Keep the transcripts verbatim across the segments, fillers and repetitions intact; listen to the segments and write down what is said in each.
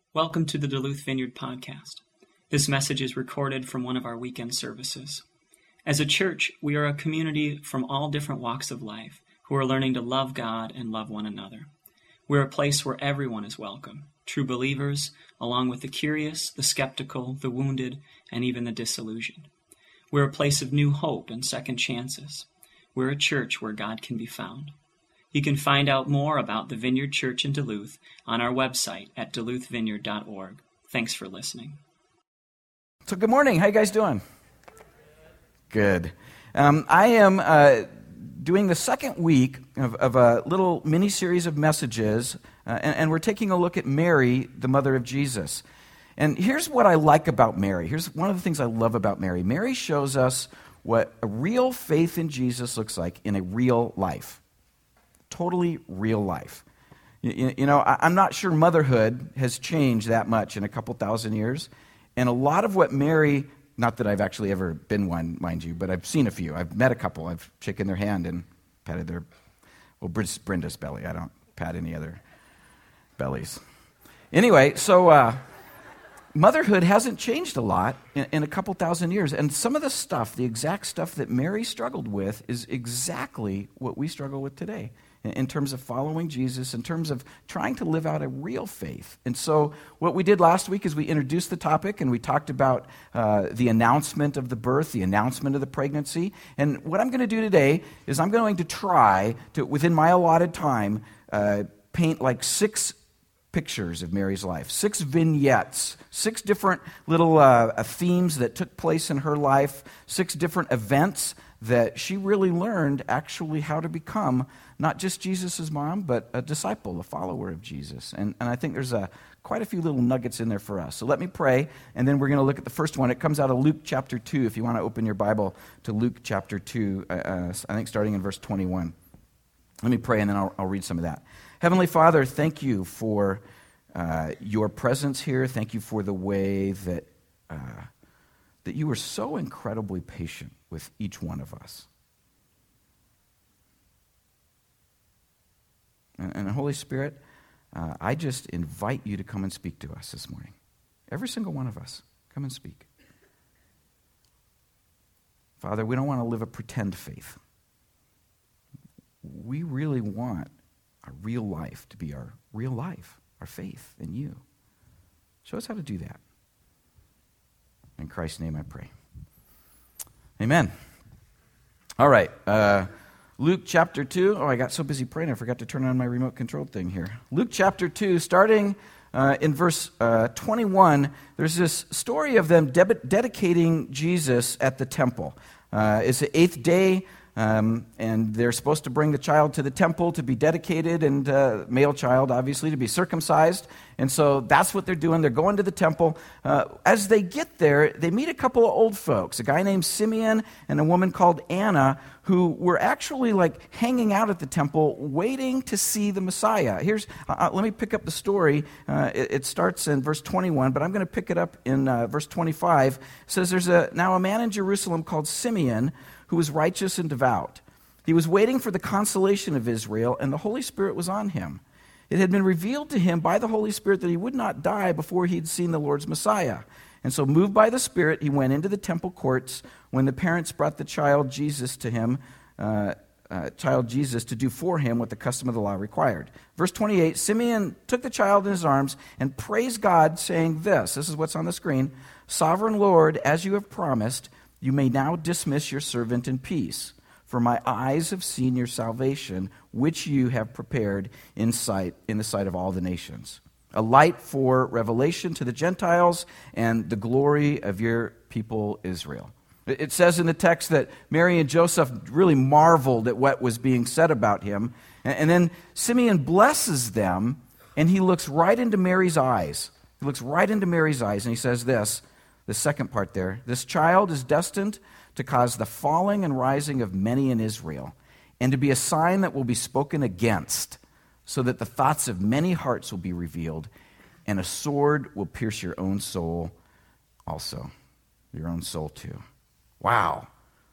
Welcome to the Duluth Vineyard Podcast. This message is recorded from one of our weekend services. As a church, we are a community from all different walks of life who are learning to love God and love one another. We're a place where everyone is welcome, true believers, along with the curious, the skeptical, the wounded, and even the disillusioned. We're a place of new hope and second chances. We're a church where God can be found. You can find out more about the Vineyard Church in Duluth on our website at duluth vineyard dot org. Thanks for listening. So good morning. How you guys doing? Good. Um, I am uh, doing the second week of, of a little mini-series of messages, uh, and, and we're taking a look at Mary, the mother of Jesus. And here's what I like about Mary. Here's one of the things I love about Mary. Mary shows us what a real faith in Jesus looks like in a real life. Totally real life. You, you know, I, I'm not sure motherhood has changed that much in a couple thousand years. And a lot of what Mary, not that I've actually ever been one, mind you, but I've seen a few. I've met a couple. I've shaken their hand and patted their, well, Brenda's belly. I don't pat any other bellies. Anyway, so uh, motherhood hasn't changed a lot in, in a couple thousand years. And some of the stuff, the exact stuff that Mary struggled with is exactly what we struggle with today. In terms of following Jesus, in terms of trying to live out a real faith. And so what we did last week is we introduced the topic and we talked about uh, the announcement of the birth, the announcement of the pregnancy. And what I'm going to do today is I'm going to try to, within my allotted time, uh, paint like six pictures of Mary's life, six vignettes, six different little uh, themes that took place in her life, six different events that she really learned actually how to become not just Jesus' mom, but a disciple, a follower of Jesus. And, and I think there's a, quite a few little nuggets in there for us. So let me pray, and then we're going to look at the first one. It comes out of Luke chapter two, if you want to open your Bible to Luke chapter two, uh, I think starting in verse twenty-one. Let me pray, and then I'll, I'll read some of that. Heavenly Father, thank you for uh, your presence here. Thank you for the way that uh, that you were so incredibly patient with each one of us. And, and Holy Spirit, uh, I just invite you to come and speak to us this morning. Every single one of us, come and speak. Father, we don't want to live a pretend faith. We really want our real life to be our real life, our faith in you. Show us how to do that. In Christ's name I pray. Amen. All right. Uh, Luke chapter two. Oh, I got so busy praying I forgot to turn on my remote control thing here. Luke chapter two, starting uh, in verse uh, twenty-one, there's this story of them deb- dedicating Jesus at the temple. Uh, it's the eighth day. Um, and they're supposed to bring the child to the temple to be dedicated, and uh, male child, obviously, to be circumcised. And so that's what they're doing. They're going to the temple. Uh, as they get there, they meet a couple of old folks, a guy named Simeon and a woman called Anna, who were actually like hanging out at the temple waiting to see the Messiah. Here's, uh, let me pick up the story. Uh, it, it starts in verse twenty-one, but I'm going to pick it up in uh, verse twenty-five. It says, there's a now a man in Jerusalem called Simeon, who was righteous and devout. He was waiting for the consolation of Israel, and the Holy Spirit was on him. It had been revealed to him by the Holy Spirit that he would not die before he had seen the Lord's Messiah. And so, moved by the Spirit, he went into the temple courts when the parents brought the child Jesus to him, uh, uh, child Jesus to do for him what the custom of the law required. Verse twenty-eight, Simeon took the child in his arms and praised God, saying this, this is what's on the screen, Sovereign Lord, as you have promised, you may now dismiss your servant in peace, for my eyes have seen your salvation, which you have prepared in sight, in the sight of all the nations, a light for revelation to the Gentiles and the glory of your people Israel. It says in the text that Mary and Joseph really marveled at what was being said about him, and then Simeon blesses them, and he looks right into Mary's eyes. He looks right into Mary's eyes, and he says this, the second part there, this child is destined to cause the falling and rising of many in Israel, and to be a sign that will be spoken against, so that the thoughts of many hearts will be revealed, and a sword will pierce your own soul also, your own soul too. Wow.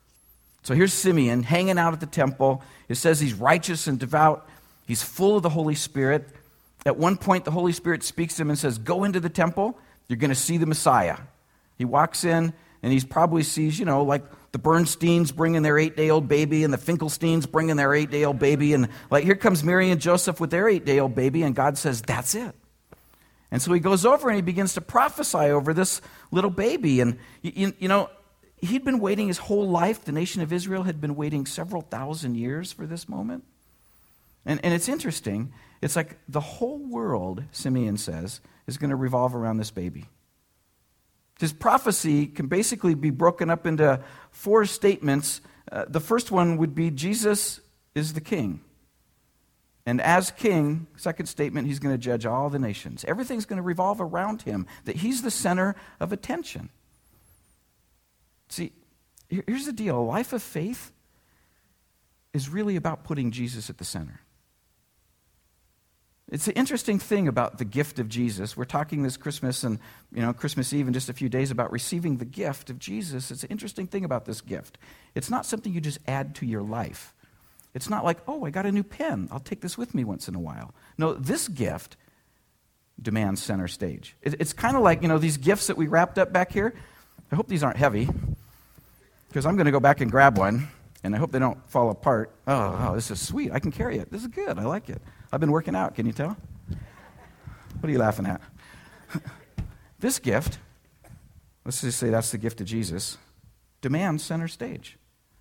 So here's Simeon hanging out at the temple. It says he's righteous and devout. He's full of the Holy Spirit. At one point, the Holy Spirit speaks to him and says, go into the temple, you're going to see the Messiah. He walks in, and he probably sees, you know, like the Bernsteins bringing their eight-day-old baby and the Finkelsteins bringing their eight-day-old baby. And like here comes Mary and Joseph with their eight-day-old baby, and God says, that's it. And so he goes over and he begins to prophesy over this little baby. And, you, you know, he'd been waiting his whole life. The nation of Israel had been waiting several thousand years for this moment. And, and it's interesting. It's like the whole world, Simeon says, is going to revolve around this baby. His prophecy can basically be broken up into four statements. Uh, the first one would be Jesus is the king. And as king, second statement, he's going to judge all the nations. Everything's going to revolve around him, that he's the center of attention. See, here's the deal. A life of faith is really about putting Jesus at the center. It's an interesting thing about the gift of Jesus. We're talking this Christmas and, you know, Christmas Eve in just a few days about receiving the gift of Jesus. It's an interesting thing about this gift. It's not something you just add to your life. It's not like, oh, I got a new pen. I'll take this with me once in a while. No, this gift demands center stage. It's kind of like, you know, these gifts that we wrapped up back here. I hope these aren't heavy, because I'm going to go back and grab one, and I hope they don't fall apart. Oh, oh, this is sweet. I can carry it. This is good. I like it. I've been working out. Can you tell? What are you laughing at? This gift, let's just say that's the gift of Jesus, demands center stage.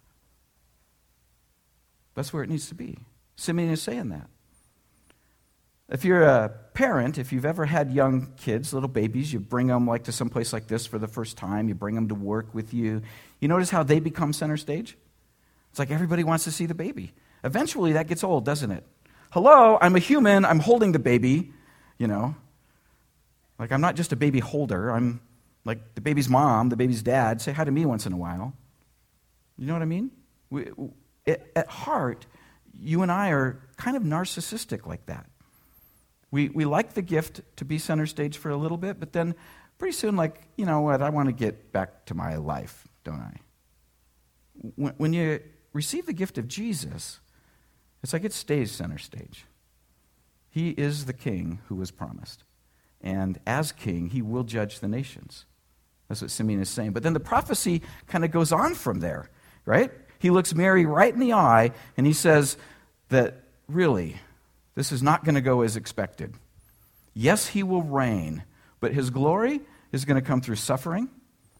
That's where it needs to be. Simeon is saying that. If you're a parent, if you've ever had young kids, little babies, you bring them like to some place like this for the first time, you bring them to work with you, you notice how they become center stage? It's like everybody wants to see the baby. Eventually that gets old, doesn't it? Hello, I'm a human, I'm holding the baby, you know. Like I'm not just a baby holder, I'm like the baby's mom, the baby's dad. Say hi to me once in a while. You know what I mean? We, at heart, you and I are kind of narcissistic like that. We we like the gift to be center stage for a little bit, but then pretty soon, like, you know what, I want to get back to my life, don't I? When, when you receive the gift of Jesus, it's like it stays center stage. He is the king who was promised. And as king, he will judge the nations. That's what Simeon is saying. But then the prophecy kind of goes on from there, right? He looks Mary right in the eye, and he says that, really, this is not going to go as expected. Yes, he will reign, but his glory is going to come through suffering.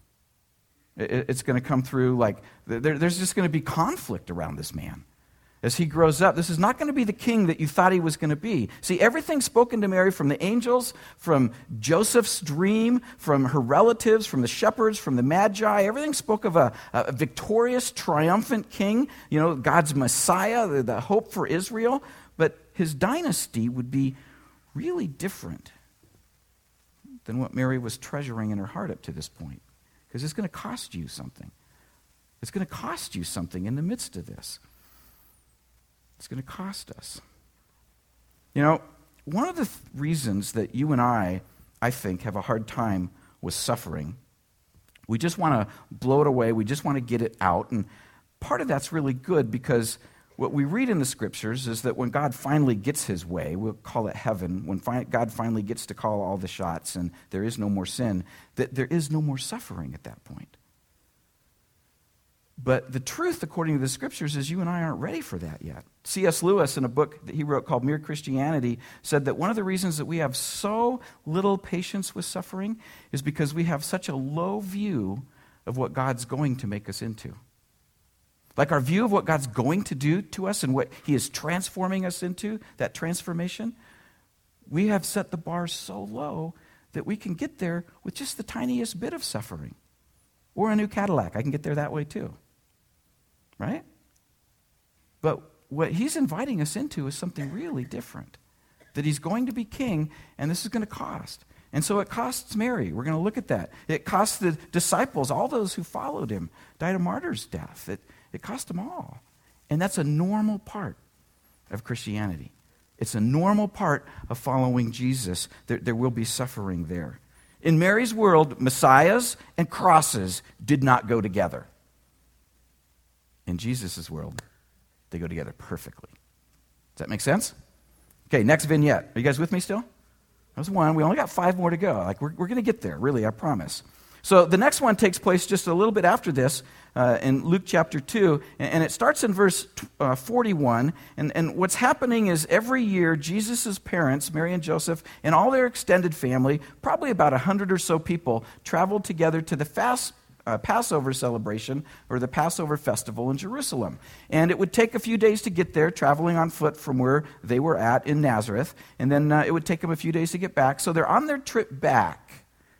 It's going to come through, like, there's just going to be conflict around this man. As he grows up, this is not going to be the king that you thought he was going to be. See, everything spoken to Mary from the angels, from Joseph's dream, from her relatives, from the shepherds, from the magi, everything spoke of a, a victorious, triumphant king, you know, God's Messiah, the, the hope for Israel. But his dynasty would be really different than what Mary was treasuring in her heart up to this point. Because it's going to cost you something. It's going to cost you something in the midst of this. It's going to cost us. You know, one of the th- reasons that you and I, I think, have a hard time with suffering, we just want to blow it away, we just want to get it out, and part of that's really good because what we read in the scriptures is that when God finally gets his way, we'll call it heaven, when fi- God finally gets to call all the shots and there is no more sin, that there is no more suffering at that point. But the truth, according to the scriptures, is you and I aren't ready for that yet. C S Lewis, in a book that he wrote called Mere Christianity, said that one of the reasons that we have so little patience with suffering is because we have such a low view of what God's going to make us into. Like our view of what God's going to do to us and what he is transforming us into, that transformation, we have set the bar so low that we can get there with just the tiniest bit of suffering. Or a new Cadillac. I can get there that way too. Right? But what he's inviting us into is something really different. That he's going to be king, and this is going to cost. And so it costs Mary. We're going to look at that. It costs the disciples, all those who followed him, died a martyr's death. It, it cost them all. And that's a normal part of Christianity. It's a normal part of following Jesus. There, there will be suffering there. In Mary's world, messiahs and crosses did not go together. In Jesus' world, they go together perfectly. Does that make sense? Okay, next vignette. Are you guys with me still? That was one. We only got five more to go. Like, we're, we're going to get there, really, I promise. So the next one takes place just a little bit after this uh, in Luke chapter two, and, and it starts in verse uh, forty-one. And, and what's happening is every year, Jesus' parents, Mary and Joseph, and all their extended family, probably about a hundred or so people, traveled together to the fast Uh, Passover celebration, or the Passover festival in Jerusalem. And it would take a few days to get there, traveling on foot from where they were at in Nazareth. And then uh, it would take them a few days to get back. So they're on their trip back.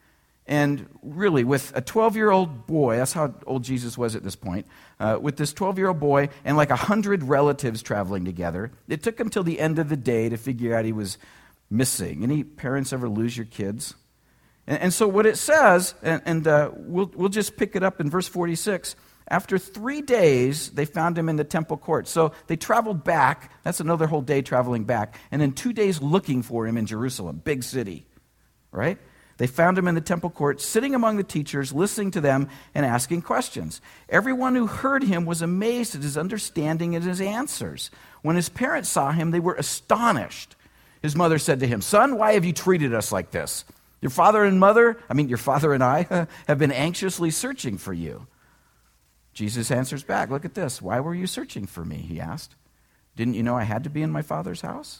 And really, with a twelve-year-old boy, that's how old Jesus was at this point, uh, with this twelve-year-old boy and like a hundred relatives traveling together, it took them till the end of the day to figure out he was missing. Any parents ever lose your kids? And so what it says, and, and uh, we'll, we'll just pick it up in verse forty-six, after three days, they found him in the temple court. So they traveled back. That's another whole day traveling back. And then two days looking for him in Jerusalem, big city, right? They found him in the temple court, sitting among the teachers, listening to them and asking questions. Everyone who heard him was amazed at his understanding and his answers. When his parents saw him, they were astonished. His mother said to him, "Son, why have you treated us like this? Your father and mother, I mean, your father and I, have been anxiously searching for you." Jesus answers back, "Look at this. Why were you searching for me?" he asked. "Didn't you know I had to be in my Father's house?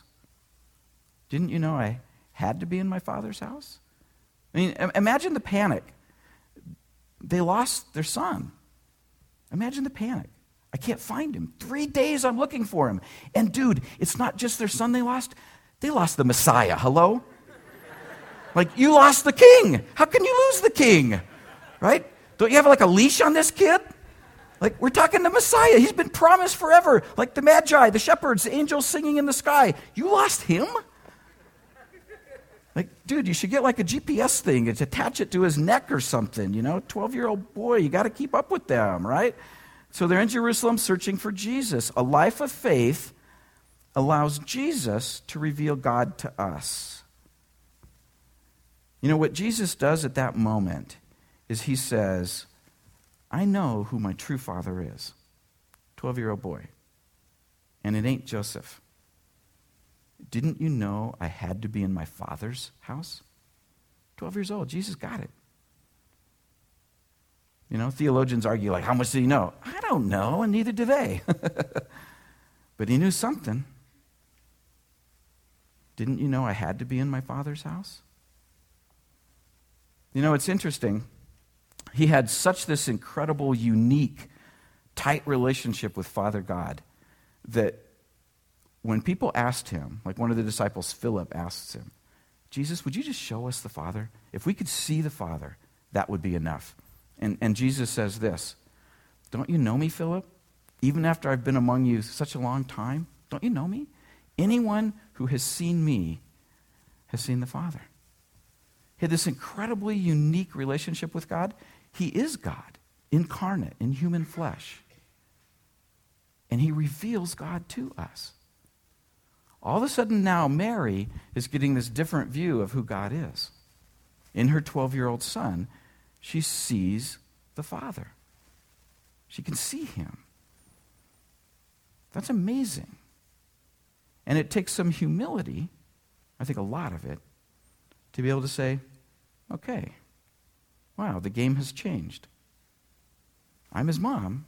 Didn't you know I had to be in my Father's house?" I mean, imagine the panic. They lost their son. Imagine the panic. I can't find him. Three days I'm looking for him. And dude, it's not just their son they lost. They lost the Messiah. Hello? Like, you lost the king. How can you lose the king? Right? Don't you have like a leash on this kid? Like, we're talking the Messiah. He's been promised forever. Like the Magi, the shepherds, the angels singing in the sky. You lost him? Like, dude, you should get like a G P S thing and attach it to his neck or something. You know, twelve-year-old boy, you got to keep up with them, right? So they're in Jerusalem searching for Jesus. A life of faith allows Jesus to reveal God to us. You know, what Jesus does at that moment is he says, "I know who my true father is." twelve-year-old boy. And it ain't Joseph. "Didn't you know I had to be in my Father's house?" twelve years old, Jesus got it. You know, theologians argue like, how much did he know? I don't know, and neither do they. But he knew something. "Didn't you know I had to be in my Father's house?" You know, it's interesting. He had such this incredible, unique, tight relationship with Father God that when people asked him, like one of the disciples, Philip, asks him, "Jesus, would you just show us the Father? If we could see the Father, that would be enough." And, and Jesus says this, "Don't you know me, Philip? Even after I've been among you such a long time, don't you know me? Anyone who has seen me has seen the Father." He had this incredibly unique relationship with God. He is God, incarnate in human flesh. And he reveals God to us. All of a sudden now, Mary is getting this different view of who God is. In her twelve-year-old son, she sees the Father. She can see him. That's amazing. And it takes some humility, I think a lot of it, to be able to say, okay, wow, the game has changed. I'm his mom,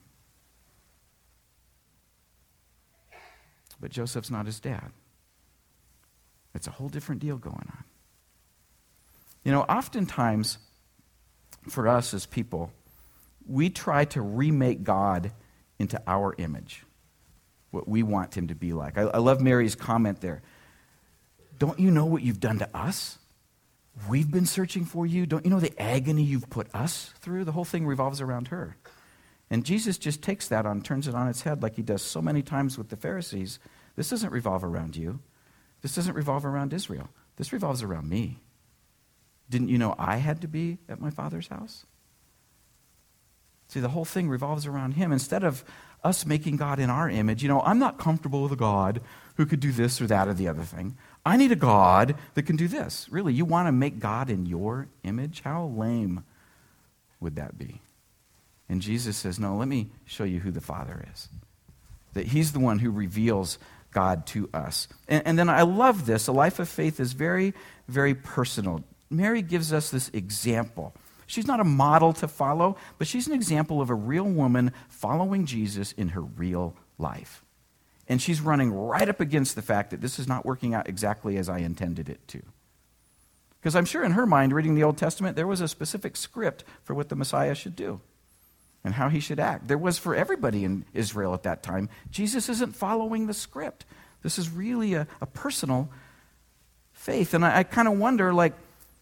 but Joseph's not his dad. It's a whole different deal going on. You know, oftentimes, for us as people, we try to remake God into our image, what we want him to be like. I, I love Mary's comment there. Don't you know what you've done to us? We've been searching for you. Don't you know the agony you've put us through? The whole thing revolves around her. And Jesus just takes that on, turns it on its head like he does so many times with the Pharisees. This doesn't revolve around you. This doesn't revolve around Israel. This revolves around me. Didn't you know I had to be at my Father's house? See, the whole thing revolves around him. Instead of us making God in our image, you know, I'm not comfortable with a God who could do this or that or the other thing. I need a God that can do this. Really, you want to make God in your image? How lame would that be? And Jesus says, no, let me show you who the Father is. That he's the one who reveals God to us. And, and then I love this. A life of faith is very, very personal. Mary gives us this example. She's not a model to follow, but she's an example of a real woman following Jesus in her real life. And she's running right up against the fact that this is not working out exactly as I intended it to. Because I'm sure in her mind, reading the Old Testament, there was a specific script for what the Messiah should do and how he should act. There was for everybody in Israel at that time. Jesus isn't following the script. This is really a, a personal faith. And I, I kind of wonder, like,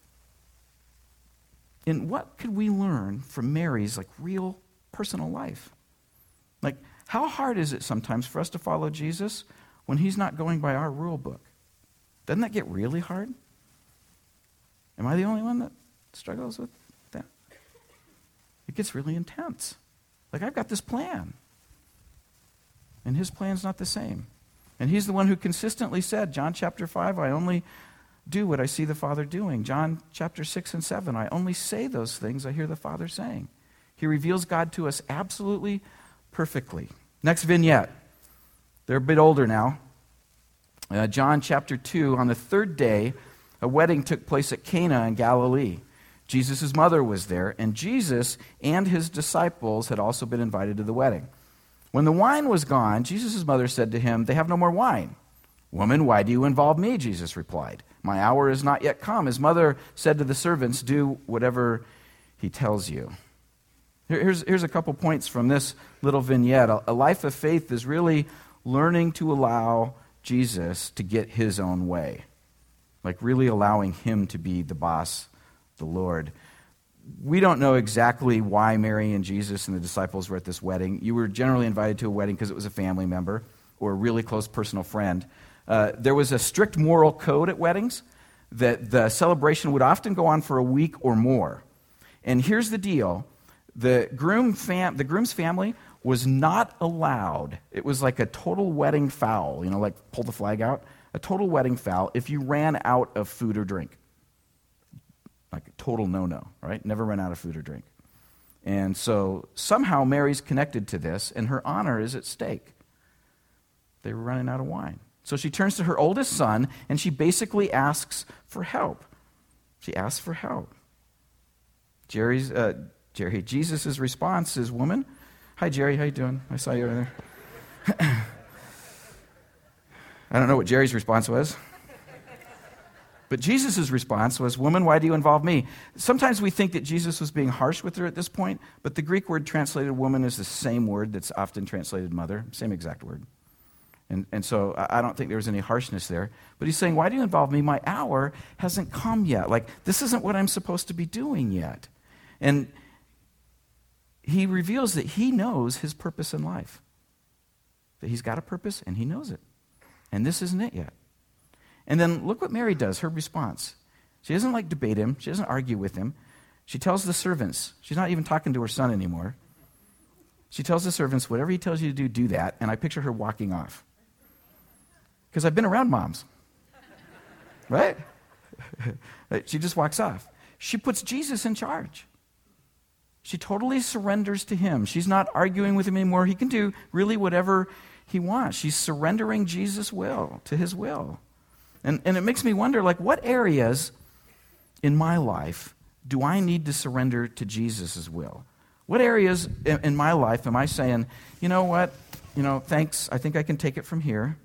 in what could we learn from Mary's, like, real personal life? Like, how hard is it sometimes for us to follow Jesus when he's not going by our rule book? Doesn't that get really hard? Am I the only one that struggles with that? It gets really intense. Like, I've got this plan, and his plan's not the same. And he's the one who consistently said, John chapter five, I only do what I see the Father doing. John chapter six and seven, I only say those things I hear the Father saying. He reveals God to us absolutely perfectly. Next vignette. They're a bit older now. Uh, John chapter two, on the third day, a wedding took place at Cana in Galilee. Jesus' mother was there, and Jesus and his disciples had also been invited to the wedding. When the wine was gone, Jesus' mother said to him, they have no more wine. Woman, why do you involve me? Jesus replied. My hour is not yet come. His mother said to the servants, do whatever he tells you. Here's, here's a couple points from this little vignette. A, a life of faith is really learning to allow Jesus to get his own way. Like really allowing him to be the boss, the Lord. We don't know exactly why Mary and Jesus and the disciples were at this wedding. You were generally invited to a wedding because it was a family member or a really close personal friend. Uh, there was a strict moral code at weddings that the celebration would often go on for a week or more. And here's the deal. The groom fam- the groom's family was not allowed. It was like a total wedding foul, you know, like pull the flag out. A total wedding foul if you ran out of food or drink. Like a total no-no, right? Never run out of food or drink. And so somehow Mary's connected to this, and her honor is at stake. They were running out of wine. So she turns to her oldest son, and she basically asks for help. She asks for help. Jerry's, uh, Jerry, Jesus' response is, woman, hi, Jerry, how you doing? I saw you over there. I don't know what Jerry's response was. But Jesus' response was, woman, why do you involve me? Sometimes we think that Jesus was being harsh with her at this point, but the Greek word translated woman is the same word that's often translated mother, same exact word. And, and so I don't think there was any harshness there. But he's saying, why do you involve me? My hour hasn't come yet. Like, this isn't what I'm supposed to be doing yet. And he reveals that he knows his purpose in life. That he's got a purpose and he knows it. And this isn't it yet. And then look what Mary does, her response. She doesn't like debate him. She doesn't argue with him. She tells the servants. She's not even talking to her son anymore. She tells the servants, whatever he tells you to do, do that. And I picture her walking off. Because I've been around moms. Right? She just walks off. She puts Jesus in charge. She totally surrenders to him. She's not arguing with him anymore. He can do really whatever he wants. She's surrendering Jesus' will to his will. And, and it makes me wonder, like, what areas in my life do I need to surrender to Jesus' will? What areas in, in my life am I saying, you know what, you know, thanks, I think I can take it from here,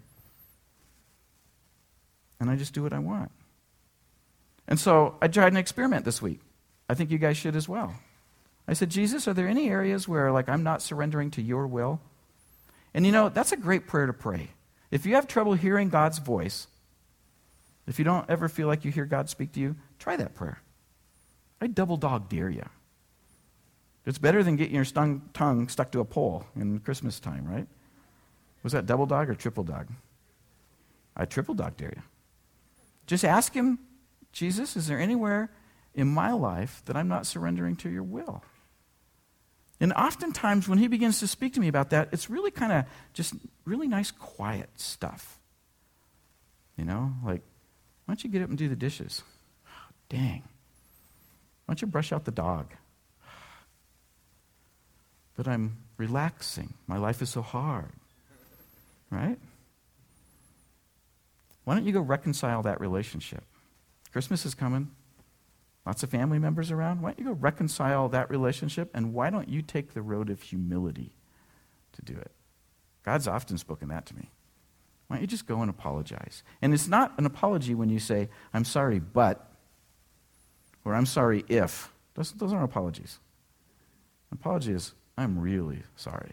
and I just do what I want. And so I tried an experiment this week. I think you guys should as well. I said, Jesus, are there any areas where, like, I'm not surrendering to your will? And you know, that's a great prayer to pray. If you have trouble hearing God's voice, if you don't ever feel like you hear God speak to you, try that prayer. I double dog dare you. It's better than getting your stung, tongue stuck to a pole in Christmas time, right? Was that double dog or triple dog? I triple dog dare you. Just ask him, Jesus, is there anywhere in my life that I'm not surrendering to your will? And oftentimes when he begins to speak to me about that, it's really kind of just really nice, quiet stuff. You know, like, why don't you get up and do the dishes? Oh, dang. Why don't you brush out the dog? But I'm relaxing. My life is so hard. Right? Why don't you go reconcile that relationship? Christmas is coming. Lots of family members around. Why don't you go reconcile that relationship? And why don't you take the road of humility to do it? God's often spoken that to me. Why don't you just go and apologize? And it's not an apology when you say, I'm sorry, but, or I'm sorry if. Those, those aren't apologies. An apology is, I'm really sorry.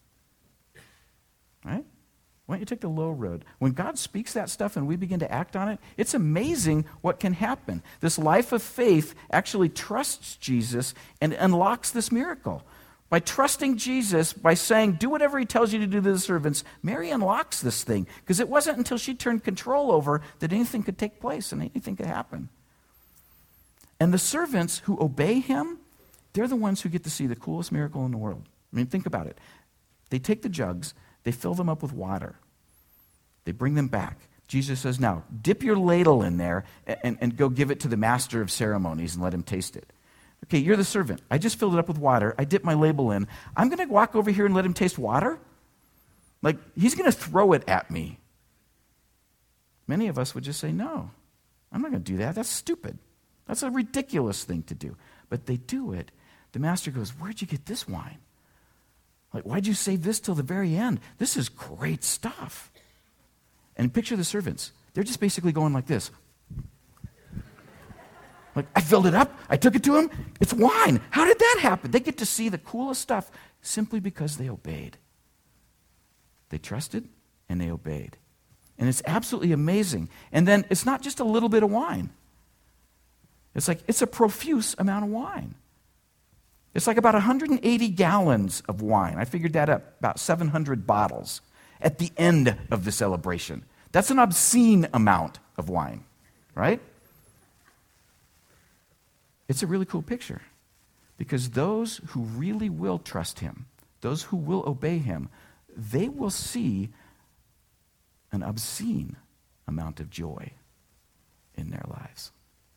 Right? Why don't you take the low road? When God speaks that stuff and we begin to act on it, it's amazing what can happen. This life of faith actually trusts Jesus and unlocks this miracle. By trusting Jesus, by saying, do whatever he tells you to do to the servants, Mary unlocks this thing. Because it wasn't until she turned control over that anything could take place and anything could happen. And the servants who obey him, they're the ones who get to see the coolest miracle in the world. I mean, think about it. They take the jugs, they fill them up with water. They bring them back. Jesus says, now, dip your ladle in there and, and go give it to the master of ceremonies and let him taste it. Okay, you're the servant. I just filled it up with water. I dipped my ladle in. I'm going to walk over here and let him taste water? Like, he's going to throw it at me. Many of us would just say, no, I'm not going to do that. That's stupid. That's a ridiculous thing to do. But they do it. The master goes, where'd you get this wine? Like, why'd you save this till the very end? This is great stuff. And picture the servants. They're just basically going like this. Like, I filled it up. I took it to him. It's wine. How did that happen? They get to see the coolest stuff simply because they obeyed. They trusted and they obeyed. And it's absolutely amazing. And then it's not just a little bit of wine. It's like, it's a profuse amount of wine. It's like about one hundred eighty gallons of wine. I figured that up, about seven hundred bottles at the end of the celebration. That's an obscene amount of wine, right? It's a really cool picture because those who really will trust him, those who will obey him, they will see an obscene amount of joy in their lives.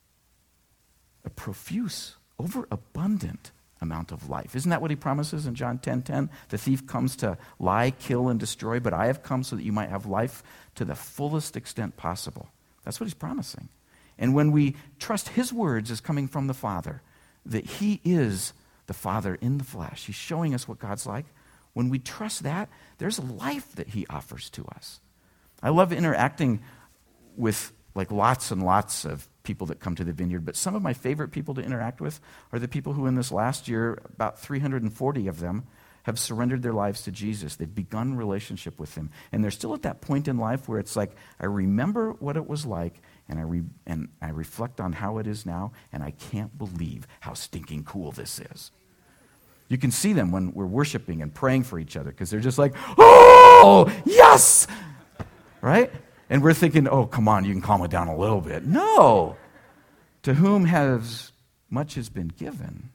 A profuse, overabundant amount of life. Isn't that what he promises in John ten ten? The thief comes to lie, kill, and destroy, but I have come so that you might have life to the fullest extent possible. That's what he's promising. And when we trust his words as coming from the Father, that he is the Father in the flesh, he's showing us what God's like. When we trust that, there's a life that he offers to us. I love interacting with like lots and lots of people that come to the Vineyard, but some of my favorite people to interact with are the people who in this last year, about three hundred forty of them, have surrendered their lives to Jesus. They've begun relationship with him. And they're still at that point in life where it's like, I remember what it was like, and I re- and I reflect on how it is now, and I can't believe how stinking cool this is. You can see them when we're worshiping and praying for each other, because they're just like, oh, yes! Right? And we're thinking, oh, come on, you can calm it down a little bit. No! To whom has much has been given,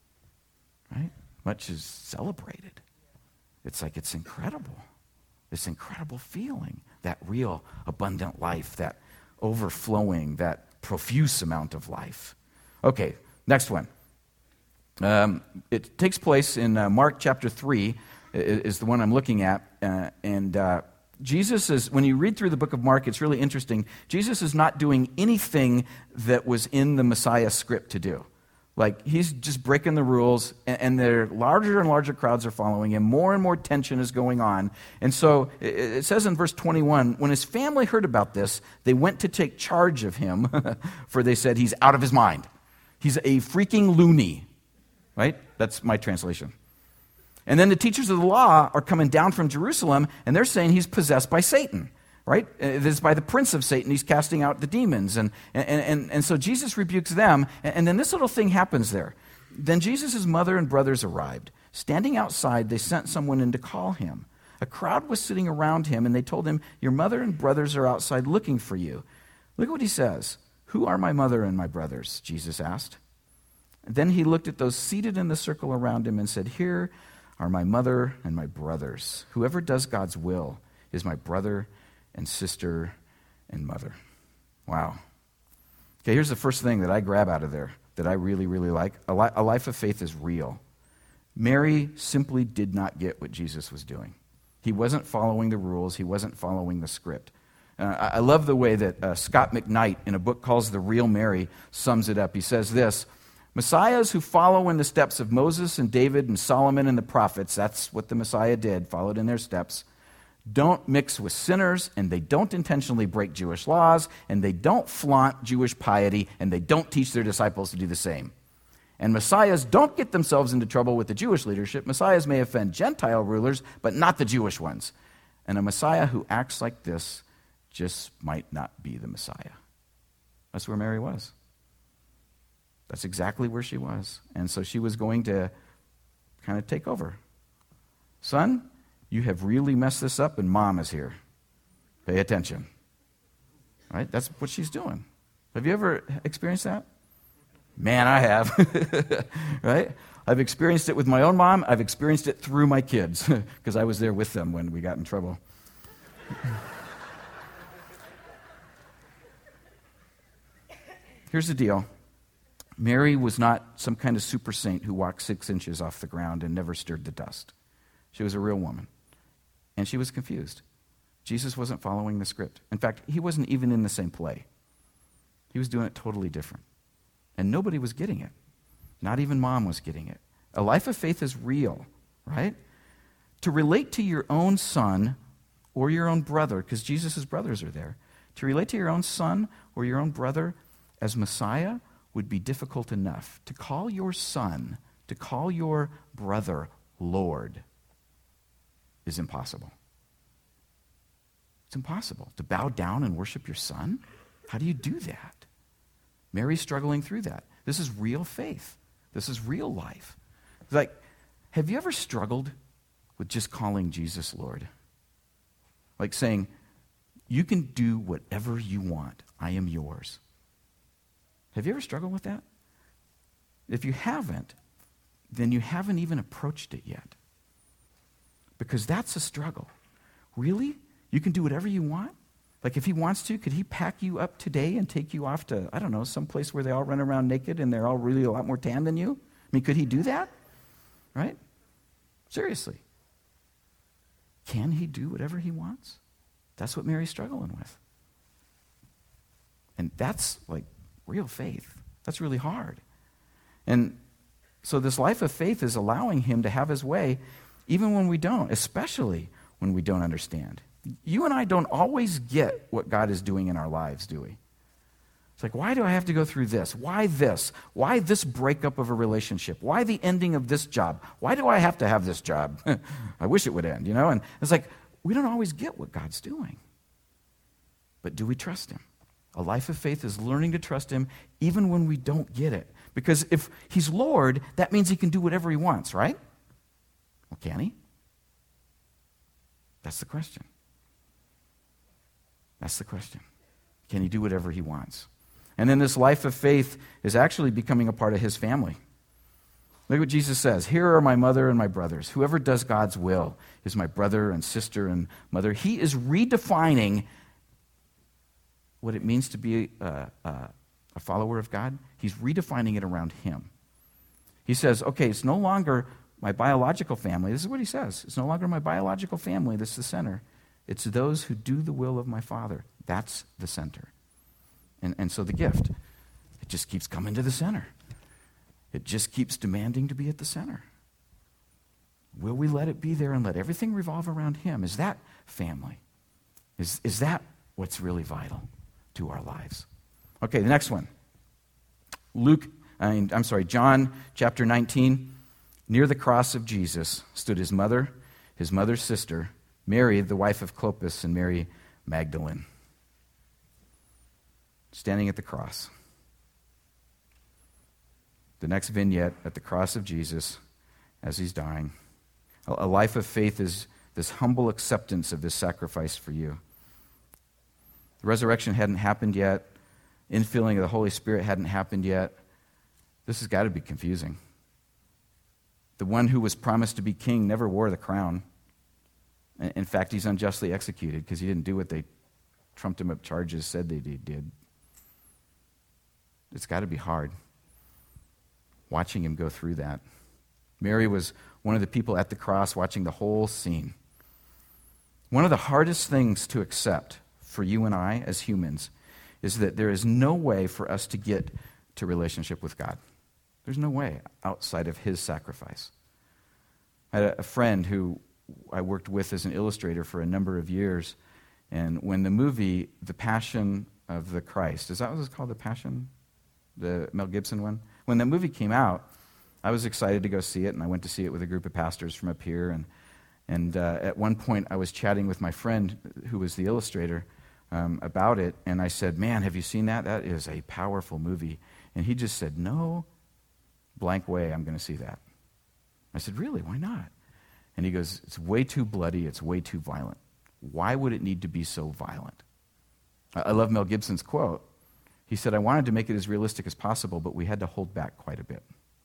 right? Much is celebrated. It's like it's incredible. This incredible feeling, that real abundant life, that overflowing, that profuse amount of life. Okay, next one. Um, it takes place in uh, Mark chapter three, is the one I'm looking at, uh, and uh, Jesus is, when you read through the book of Mark, it's really interesting. Jesus is not doing anything that was in the Messiah script to do. Like, he's just breaking the rules, and, and there larger and larger crowds are following him. More and more tension is going on. And so it, it says in verse twenty-one, when his family heard about this, they went to take charge of him, for they said, he's out of his mind. He's a freaking loony. Right? That's my translation. And then the teachers of the law are coming down from Jerusalem, and they're saying he's possessed by Satan, right? This is by the prince of Satan. He's casting out the demons. And, and, and, and so Jesus rebukes them, and then this little thing happens there. Then Jesus' mother and brothers arrived. Standing outside, they sent someone in to call him. A crowd was sitting around him, and they told him, your mother and brothers are outside looking for you. Look at what he says. Who are my mother and my brothers? Jesus asked. Then he looked at those seated in the circle around him and said, here are my mother and my brothers. Whoever does God's will is my brother and sister and mother. Wow. Okay, here's the first thing that I grab out of there that I really, really like. A, li- a life of faith is real. Mary simply did not get what Jesus was doing. He wasn't following the rules. He wasn't following the script. Uh, I love the way that uh, Scott McKnight, in a book called The Real Mary, sums it up. He says this: Messiahs who follow in the steps of Moses and David and Solomon and the prophets, that's what the Messiah did, followed in their steps, don't mix with sinners, and they don't intentionally break Jewish laws, and they don't flaunt Jewish piety, and they don't teach their disciples to do the same. And Messiahs don't get themselves into trouble with the Jewish leadership. Messiahs may offend Gentile rulers, but not the Jewish ones. And a Messiah who acts like this just might not be the Messiah. That's where Mary was. That's exactly where she was. And so she was going to kind of take over. Son, you have really messed this up, and Mom is here. Pay attention. Right? That's what she's doing. Have you ever experienced that? Man, I have. Right? I've experienced it with my own mom. I've experienced it through my kids because I was there with them when we got in trouble. Here's the deal. Mary was not some kind of super saint who walked six inches off the ground and never stirred the dust. She was a real woman. And she was confused. Jesus wasn't following the script. In fact, he wasn't even in the same play. He was doing it totally different. And nobody was getting it. Not even Mom was getting it. A life of faith is real, right? To relate to your own son or your own brother, because Jesus' brothers are there, to relate to your own son or your own brother as Messiah would be difficult enough. To call your son, to call your brother Lord is impossible. It's impossible. To bow down and worship your son? How do you do that? Mary's struggling through that. This is real faith. This is real life. It's like, have you ever struggled with just calling Jesus Lord? Like saying, you can do whatever you want. I am yours. Have you ever struggled with that? If you haven't, then you haven't even approached it yet. Because that's a struggle. Really? You can do whatever you want? Like if he wants to, could he pack you up today and take you off to, I don't know, some place where they all run around naked and they're all really a lot more tan than you? I mean, could he do that? Right? Seriously. Can he do whatever he wants? That's what Mary's struggling with. And that's like real faith. That's really hard. And so this life of faith is allowing him to have his way even when we don't, especially when we don't understand. You and I don't always get what God is doing in our lives, do we? It's like, why do I have to go through this? Why this? Why this breakup of a relationship? Why the ending of this job? Why do I have to have this job? I wish it would end, you know? And it's like, we don't always get what God's doing. But do we trust him? A life of faith is learning to trust him even when we don't get it. Because if he's Lord, that means he can do whatever he wants, right? Well, can he? That's the question. That's the question. Can he do whatever he wants? And then this life of faith is actually becoming a part of his family. Look what Jesus says. Here are my mother and my brothers. Whoever does God's will is my brother and sister and mother. He is redefining what it means to be a, a, a follower of God. He's redefining it around him. He says, okay, it's no longer my biological family. This is what he says. It's no longer my biological family that's the center. It's those who do the will of my Father. That's the center. And, and so the gift, it just keeps coming to the center. It just keeps demanding to be at the center. Will we let it be there and let everything revolve around him? Is that family? Is, is that what's really vital to our lives? Okay, the next one. Luke, I mean, I'm sorry, John chapter nineteen. Near the cross of Jesus stood his mother, his mother's sister, Mary, the wife of Clopas, and Mary Magdalene. Standing at the cross. The next vignette at the cross of Jesus as he's dying. A life of faith is this humble acceptance of this sacrifice for you. The resurrection hadn't happened yet. Infilling of the Holy Spirit hadn't happened yet. This has got to be confusing. The one who was promised to be king never wore the crown. In fact, he's unjustly executed because he didn't do what they trumped him up charges said they did. It's got to be hard watching him go through that. Mary was one of the people at the cross watching the whole scene. One of the hardest things to accept for you and I as humans is that there is no way for us to get to relationship with God. There's no way outside of his sacrifice. I had a friend who I worked with as an illustrator for a number of years, and when the movie The Passion of the Christ, is that what it's called, The Passion? The Mel Gibson one? When that movie came out, I was excited to go see it, and I went to see it with a group of pastors from up here, and and uh, at one point I was chatting with my friend who was the illustrator um, about it, and I said, man, have you seen that? That is a powerful movie. And he just said, no blank way I'm going to see that. I said, really, why not? And he goes, it's way too bloody, it's way too violent. Why would it need to be so violent? I love Mel Gibson's quote. He said, I wanted to make it as realistic as possible, but we had to hold back quite a bit.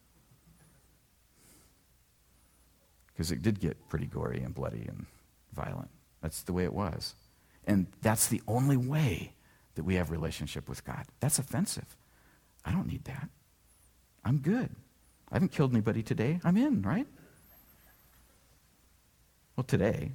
Because it did get pretty gory and bloody and violent. That's the way it was. And that's the only way that we have relationship with God. That's offensive. I don't need that. I'm good. I haven't killed anybody today. I'm in, right? Well, today,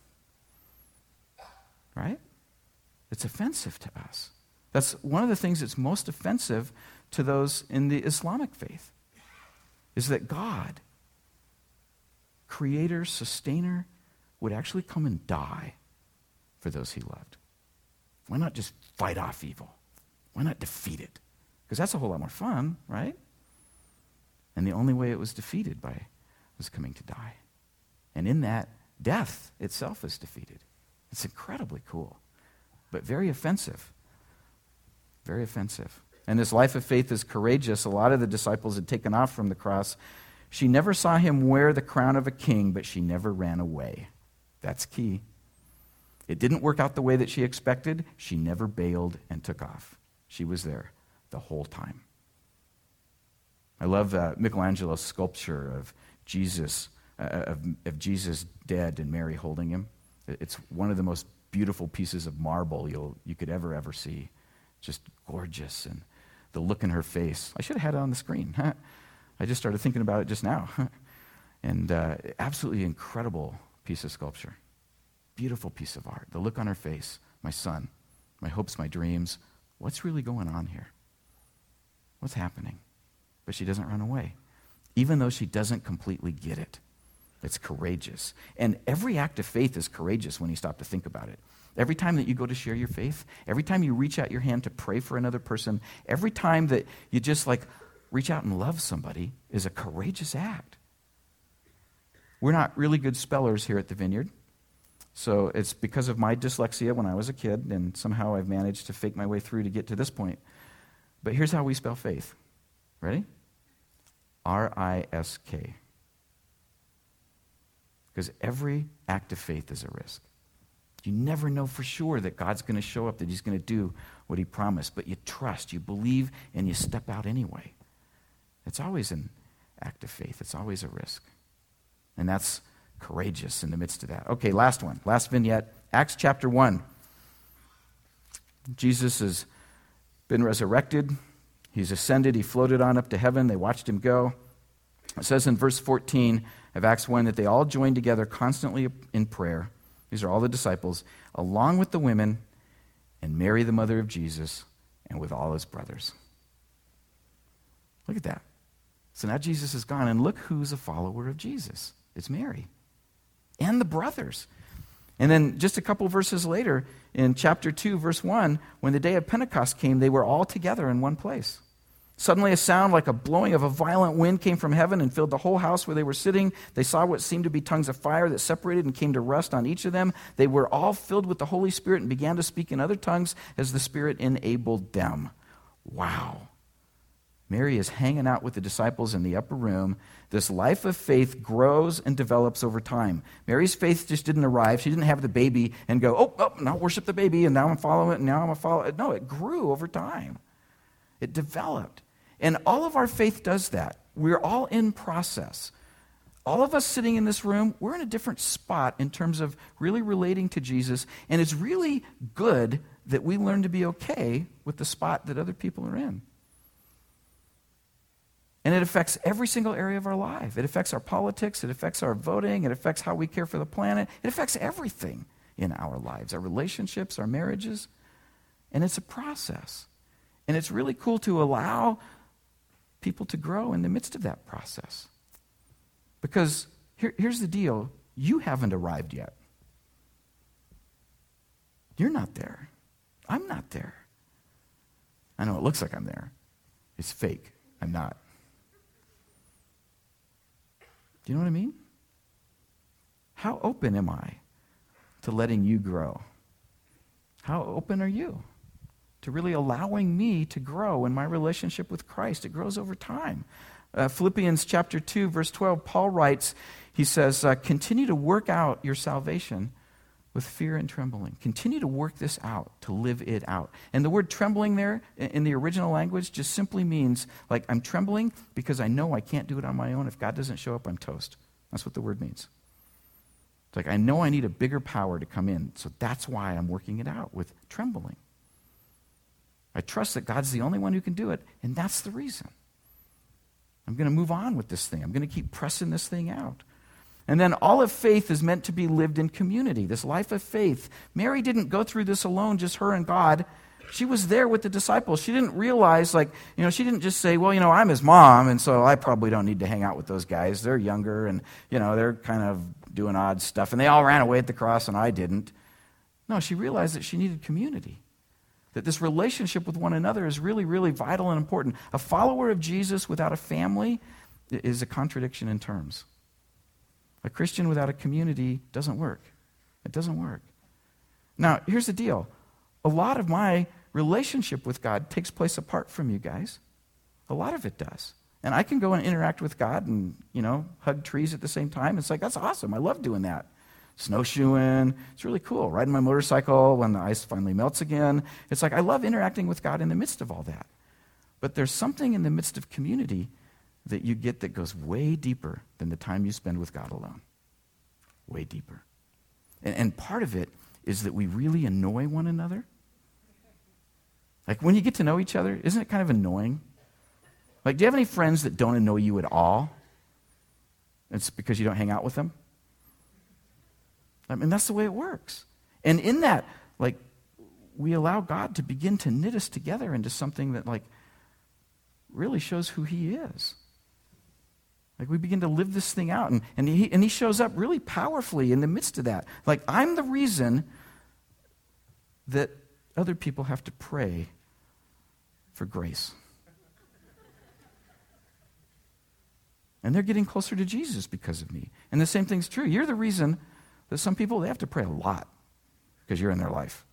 right? It's offensive to us. That's one of the things that's most offensive to those in the Islamic faith, is that God, creator, sustainer, would actually come and die for those he loved. Why not just fight off evil? Why not defeat it? Because that's a whole lot more fun, right? And the only way it was defeated by was coming to die. And in that, death itself is defeated. It's incredibly cool, but very offensive. Very offensive. And this life of faith is courageous. A lot of the disciples had taken off from the cross. She never saw him wear the crown of a king, but she never ran away. That's key. It didn't work out the way that she expected. She never bailed and took off. She was there the whole time. I love uh, Michelangelo's sculpture of Jesus, uh, of, of Jesus dead and Mary holding him. It's one of the most beautiful pieces of marble you'll you could ever, ever see. Just gorgeous, and the look in her face. I should have had it on the screen. I just started thinking about it just now. And uh, absolutely incredible piece of sculpture. Beautiful piece of art. The look on her face. My son, my hopes, my dreams. What's really going on here? What's happening? But she doesn't run away, even though she doesn't completely get it. It's courageous. And every act of faith is courageous when you stop to think about it. Every time that you go to share your faith, every time you reach out your hand to pray for another person, every time that you just like reach out and love somebody is a courageous act. We're not really good spellers here at the Vineyard. So it's because of my dyslexia when I was a kid, and somehow I've managed to fake my way through to get to this point. But here's how we spell faith. Ready? R I S K. Because every act of faith is a risk. You never know for sure that God's going to show up, that he's going to do what he promised, but you trust, you believe, and you step out anyway. It's always an act of faith. It's always a risk. And that's courageous in the midst of that. Okay, last one. Last vignette. Acts chapter one. Jesus has been resurrected. He's ascended. He floated on up to heaven. They watched him go. It says in verse fourteen of Acts one that they all joined together constantly in prayer. These are all the disciples, along with the women and Mary, the mother of Jesus, and with all his brothers. Look at that. So now Jesus is gone, and look who's a follower of Jesus. It's Mary and the brothers. And then just a couple verses later, in chapter two, verse one, when the day of Pentecost came, they were all together in one place. Suddenly a sound like a blowing of a violent wind came from heaven and filled the whole house where they were sitting. They saw what seemed to be tongues of fire that separated and came to rest on each of them. They were all filled with the Holy Spirit and began to speak in other tongues as the Spirit enabled them. Wow. Mary is hanging out with the disciples in the upper room. This life of faith grows and develops over time. Mary's faith just didn't arrive. She didn't have the baby and go, oh, oh now worship the baby, and now I'm following it, and now I'm a follow it. No, it grew over time. It developed. And all of our faith does that. We're all in process. All of us sitting in this room, we're in a different spot in terms of really relating to Jesus, and it's really good that we learn to be okay with the spot that other people are in. And it affects every single area of our life. It affects our politics, it affects our voting, it affects how we care for the planet, it affects everything in our lives, our relationships, our marriages, and it's a process. And it's really cool to allow people to grow in the midst of that process. Because here, here's the deal. You haven't arrived yet. You're not there. I'm not there. I know it looks like I'm there. It's fake. I'm not. Do you know what I mean? How open am I to letting you grow? How open are you to really allowing me to grow in my relationship with Christ? It grows over time. Uh, Philippians chapter two, verse twelve, Paul writes, he says, uh, continue to work out your salvation with fear and trembling. Continue to work this out, to live it out. And the word trembling there in the original language just simply means, like, I'm trembling because I know I can't do it on my own. If God doesn't show up, I'm toast. That's what the word means. It's like, I know I need a bigger power to come in, so that's why I'm working it out with trembling. I trust that God's the only one who can do it, and that's the reason. I'm going to move on with this thing. I'm going to keep pressing this thing out. And then all of faith is meant to be lived in community, this life of faith. Mary didn't go through this alone, just her and God. She was there with the disciples. She didn't realize, like, you know, she didn't just say, well, you know, I'm his mom, and so I probably don't need to hang out with those guys. They're younger, and, you know, they're kind of doing odd stuff, and they all ran away at the cross, and I didn't. No, she realized that she needed community, that this relationship with one another is really, really vital and important. A follower of Jesus without a family is a contradiction in terms. A Christian without a community doesn't work. It doesn't work. Now, here's the deal. A lot of my relationship with God takes place apart from you guys. A lot of it does. And I can go and interact with God and, you know, hug trees at the same time. It's like, that's awesome. I love doing that. Snowshoeing. It's really cool. Riding my motorcycle when the ice finally melts again. It's like, I love interacting with God in the midst of all that. But there's something in the midst of community that you get that goes way deeper than the time you spend with God alone. Way deeper. And, and part of it is that we really annoy one another. Like, when you get to know each other, isn't it kind of annoying? Like, do you have any friends that don't annoy you at all? It's because you don't hang out with them? I mean, that's the way it works. And in that, like, we allow God to begin to knit us together into something that, like, really shows who he is. Like, we begin to live this thing out, and, and, he, and he shows up really powerfully in the midst of that. Like, I'm the reason that other people have to pray for grace. And they're getting closer to Jesus because of me. And the same thing's true. You're the reason that some people, they have to pray a lot because you're in their life.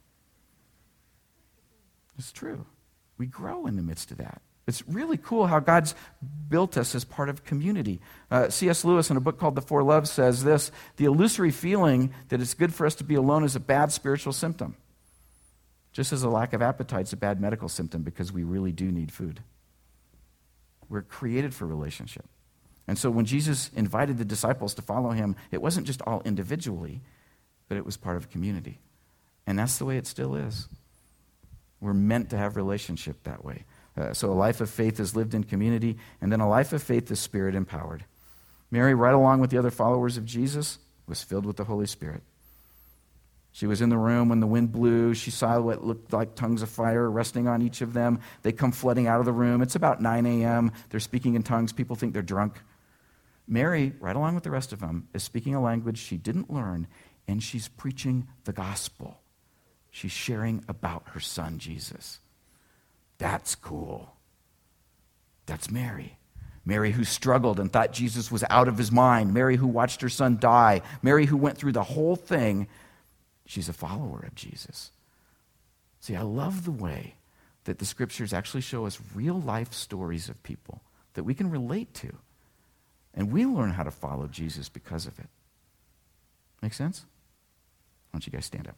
It's true. We grow in the midst of that. It's really cool how God's built us as part of community. Uh, C S Lewis, in a book called The Four Loves, says this: the illusory feeling that it's good for us to be alone is a bad spiritual symptom. Just as a lack of appetite is a bad medical symptom, because we really do need food. We're created for relationship. And so when Jesus invited the disciples to follow him, it wasn't just all individually, but it was part of community. And that's the way it still is. We're meant to have relationship that way. Uh, so a life of faith is lived in community, and then a life of faith is Spirit-empowered. Mary, right along with the other followers of Jesus, was filled with the Holy Spirit. She was in the room when the wind blew. She saw what looked like tongues of fire resting on each of them. They come flooding out of the room. It's about nine a.m. They're speaking in tongues. People think they're drunk. Mary, right along with the rest of them, is speaking a language she didn't learn, and she's preaching the gospel. She's sharing about her son, Jesus. That's cool. That's Mary. Mary who struggled and thought Jesus was out of his mind. Mary who watched her son die. Mary who went through the whole thing. She's a follower of Jesus. See, I love the way that the scriptures actually show us real life stories of people that we can relate to. And we learn how to follow Jesus because of it. Make sense? Why don't you guys stand up?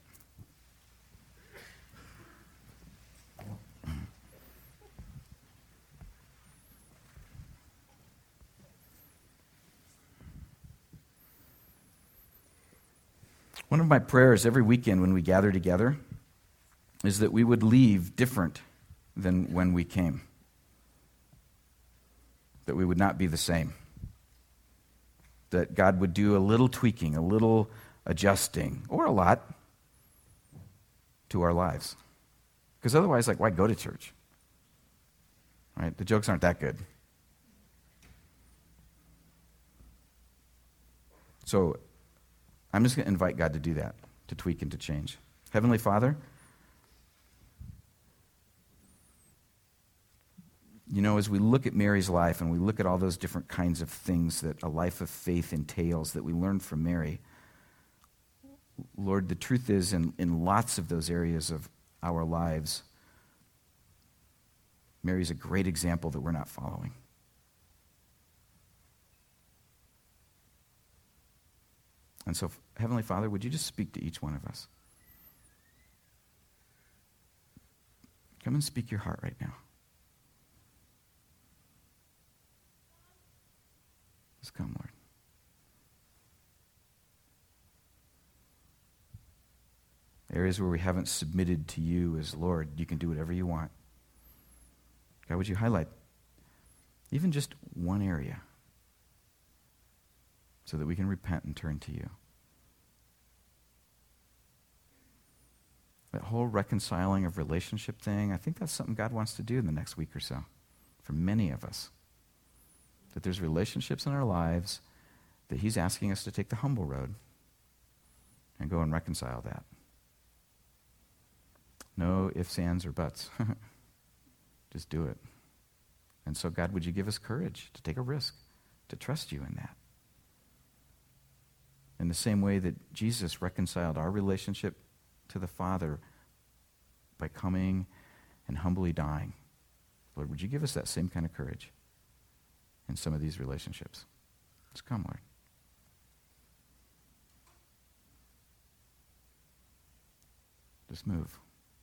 One of my prayers every weekend when we gather together is that we would leave different than when we came. That we would not be the same. That God would do a little tweaking, a little adjusting, or a lot, to our lives. Because otherwise, like, why go to church? Right? The jokes aren't that good. So I'm just going to invite God to do that, to tweak and to change. Heavenly Father, you know, as we look at Mary's life and we look at all those different kinds of things that a life of faith entails that we learned from Mary, Lord, the truth is in, in lots of those areas of our lives, Mary's a great example that we're not following. And so, Heavenly Father, would you just speak to each one of us? Come and speak your heart right now. Just come, Lord. Areas where we haven't submitted to you as Lord, you can do whatever you want. God, would you highlight even just one area so that we can repent and turn to you? That whole reconciling of relationship thing, I think that's something God wants to do in the next week or so for many of us. That there's relationships in our lives that he's asking us to take the humble road and go and reconcile that. No ifs, ands, or buts. Just do it. And so, God, would you give us courage to take a risk, to trust you in that? In the same way that Jesus reconciled our relationship to the Father by coming and humbly dying. Lord, would you give us that same kind of courage in some of these relationships? Just come, Lord. Just move.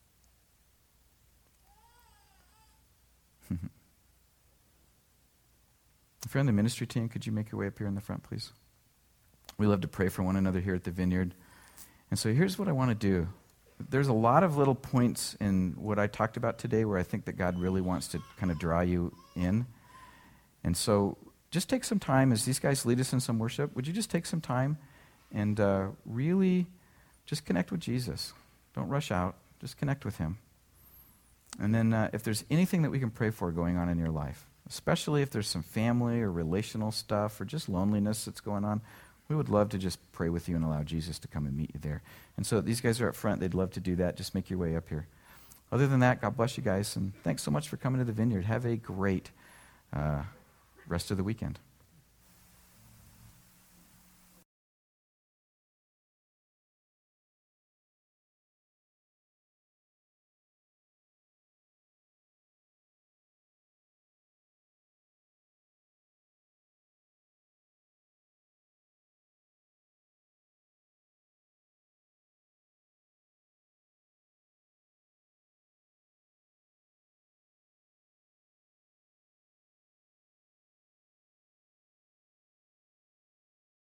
Friend, the ministry team, could you make your way up here in the front, please? We love to pray for one another here at the Vineyard. And so here's what I want to do. There's a lot of little points in what I talked about today where I think that God really wants to kind of draw you in. And so just take some time as these guys lead us in some worship. Would you just take some time and uh, really just connect with Jesus? Don't rush out. Just connect with him. And then uh, if there's anything that we can pray for going on in your life, especially if there's some family or relational stuff or just loneliness that's going on, we would love to just pray with you and allow Jesus to come and meet you there. And so these guys are up front. They'd love to do that. Just make your way up here. Other than that, God bless you guys, and thanks so much for coming to the Vineyard. Have a great uh, rest of the weekend.